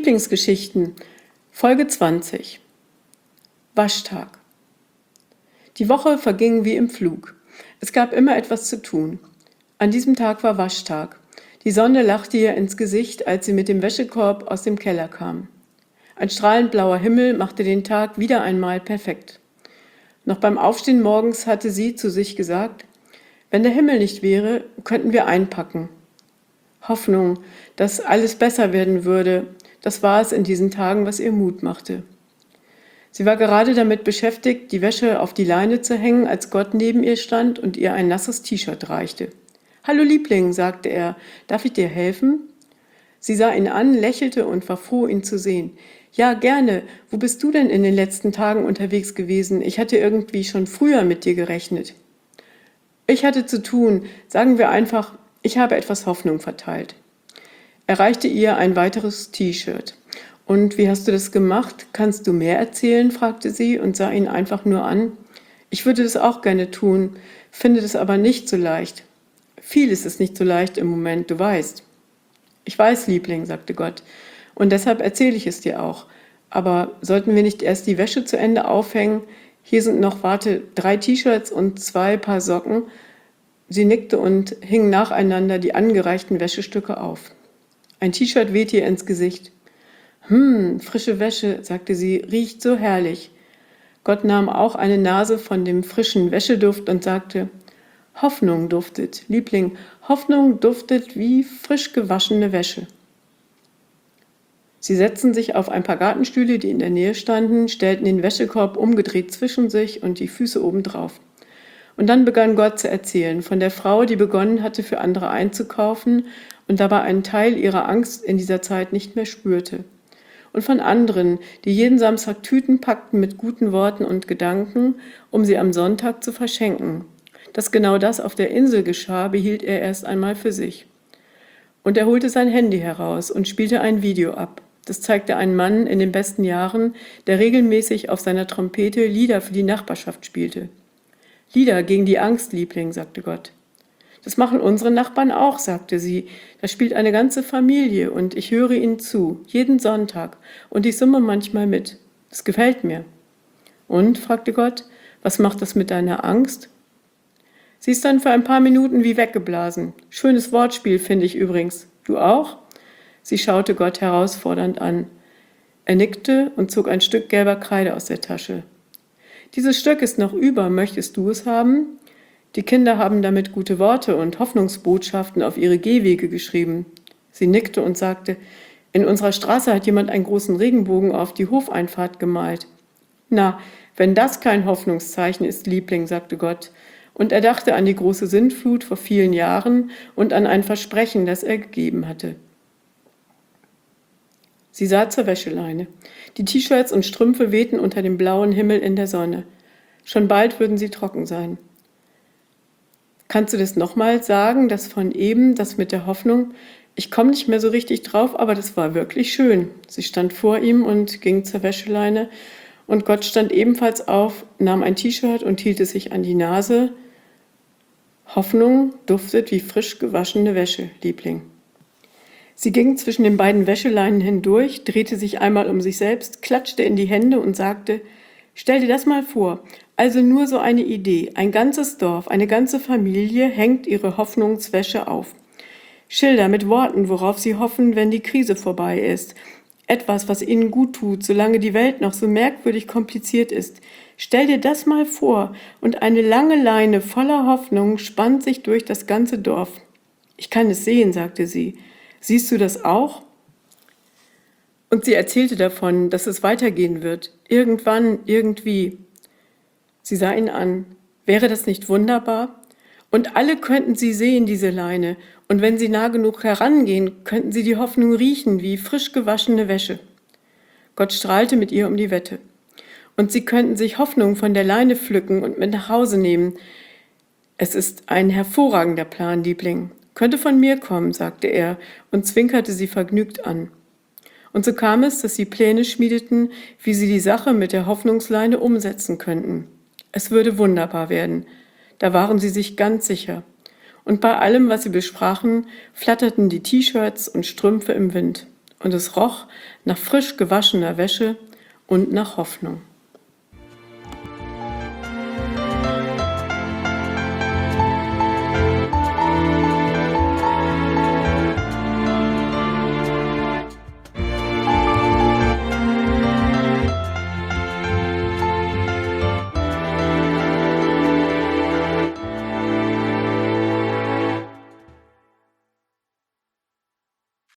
Lieblingsgeschichten, Folge 20. Waschtag. Die Woche verging wie im Flug. Es gab immer etwas zu tun. An diesem Tag war Waschtag. Die Sonne lachte ihr ins Gesicht, als sie mit dem Wäschekorb aus dem Keller kam. Ein strahlend blauer Himmel machte den Tag wieder einmal perfekt. Noch beim Aufstehen morgens hatte sie zu sich gesagt: Wenn der Himmel nicht wäre, könnten wir einpacken. Hoffnung, dass alles besser werden würde, das war es in diesen Tagen, was ihr Mut machte. Sie war gerade damit beschäftigt, die Wäsche auf die Leine zu hängen, als Gott neben ihr stand und ihr ein nasses T-Shirt reichte. »Hallo Liebling«, sagte er, »darf ich dir helfen?« Sie sah ihn an, lächelte und war froh, ihn zu sehen. »Ja, gerne. Wo bist du denn in den letzten Tagen unterwegs gewesen? Ich hatte irgendwie schon früher mit dir gerechnet.« »Ich hatte zu tun. Sagen wir einfach, ich habe etwas Hoffnung verteilt.« Er reichte ihr ein weiteres T-Shirt. »Und wie hast du das gemacht? Kannst du mehr erzählen?« fragte sie und sah ihn einfach nur an. »Ich würde das auch gerne tun, finde das aber nicht so leicht. Vieles ist nicht so leicht im Moment, du weißt.« »Ich weiß, Liebling«, sagte Gott, »und deshalb erzähle ich es dir auch. Aber sollten wir nicht erst die Wäsche zu Ende aufhängen? Hier sind noch, 3 T-Shirts und 2 Paar Socken.« Sie nickte und hing nacheinander die angereichten Wäschestücke auf. Ein T-Shirt wehte ihr ins Gesicht. Frische Wäsche«, sagte sie, »riecht so herrlich.« Gott nahm auch eine Nase von dem frischen Wäscheduft und sagte: »Hoffnung duftet, Liebling, Hoffnung duftet wie frisch gewaschene Wäsche.« Sie setzten sich auf ein paar Gartenstühle, die in der Nähe standen, stellten den Wäschekorb umgedreht zwischen sich und die Füße obendrauf. Und dann begann Gott zu erzählen von der Frau, die begonnen hatte, für andere einzukaufen und dabei einen Teil ihrer Angst in dieser Zeit nicht mehr spürte. Und von anderen, die jeden Samstag Tüten packten mit guten Worten und Gedanken, um sie am Sonntag zu verschenken. Dass genau das auf der Insel geschah, behielt er erst einmal für sich. Und er holte sein Handy heraus und spielte ein Video ab. Das zeigte einen Mann in den besten Jahren, der regelmäßig auf seiner Trompete Lieder für die Nachbarschaft spielte. »Lieder gegen die Angst, Liebling«, sagte Gott. »Das machen unsere Nachbarn auch«, sagte sie. »Da spielt eine ganze Familie und ich höre ihnen zu, jeden Sonntag, und ich summe manchmal mit. Das gefällt mir.« »Und?«, fragte Gott, »was macht das mit deiner Angst?« Sie ist dann für ein paar Minuten wie weggeblasen. »Schönes Wortspiel, finde ich übrigens. Du auch?« Sie schaute Gott herausfordernd an. Er nickte und zog ein Stück gelber Kreide aus der Tasche. »Dieses Stück ist noch über, möchtest du es haben?« Die Kinder haben damit gute Worte und Hoffnungsbotschaften auf ihre Gehwege geschrieben. Sie nickte und sagte: »In unserer Straße hat jemand einen großen Regenbogen auf die Hofeinfahrt gemalt.« »Na, wenn das kein Hoffnungszeichen ist, Liebling«, sagte Gott. Und er dachte an die große Sintflut vor vielen Jahren und an ein Versprechen, das er gegeben hatte. Sie sah zur Wäscheleine. Die T-Shirts und Strümpfe wehten unter dem blauen Himmel in der Sonne. Schon bald würden sie trocken sein. »Kannst du das nochmal sagen, das von eben, das mit der Hoffnung? Ich komme nicht mehr so richtig drauf, aber das war wirklich schön.« Sie stand vor ihm und ging zur Wäscheleine. Und Gott stand ebenfalls auf, nahm ein T-Shirt und hielt es sich an die Nase. »Hoffnung duftet wie frisch gewaschene Wäsche, Liebling.« Sie ging zwischen den beiden Wäscheleinen hindurch, drehte sich einmal um sich selbst, klatschte in die Hände und sagte: »Stell dir das mal vor, also nur so eine Idee. Ein ganzes Dorf, eine ganze Familie hängt ihre Hoffnungswäsche auf. Schilder mit Worten, worauf sie hoffen, wenn die Krise vorbei ist. Etwas, was ihnen gut tut, solange die Welt noch so merkwürdig kompliziert ist. Stell dir das mal vor, und eine lange Leine voller Hoffnung spannt sich durch das ganze Dorf.« »Ich kann es sehen«, sagte sie. »Siehst du das auch?« Und sie erzählte davon, dass es weitergehen wird. Irgendwann, irgendwie. Sie sah ihn an. Wäre das nicht wunderbar? Und alle könnten sie sehen, diese Leine. Und wenn sie nah genug herangehen, könnten sie die Hoffnung riechen, wie frisch gewaschene Wäsche. Gott strahlte mit ihr um die Wette. Und sie könnten sich Hoffnung von der Leine pflücken und mit nach Hause nehmen. »Es ist ein hervorragender Plan, Liebling. Könnte von mir kommen«, sagte er und zwinkerte sie vergnügt an. Und so kam es, dass sie Pläne schmiedeten, wie sie die Sache mit der Hoffnungsleine umsetzen könnten. Es würde wunderbar werden. Da waren sie sich ganz sicher. Und bei allem, was sie besprachen, flatterten die T-Shirts und Strümpfe im Wind. und es roch nach frisch gewaschener Wäsche und nach Hoffnung.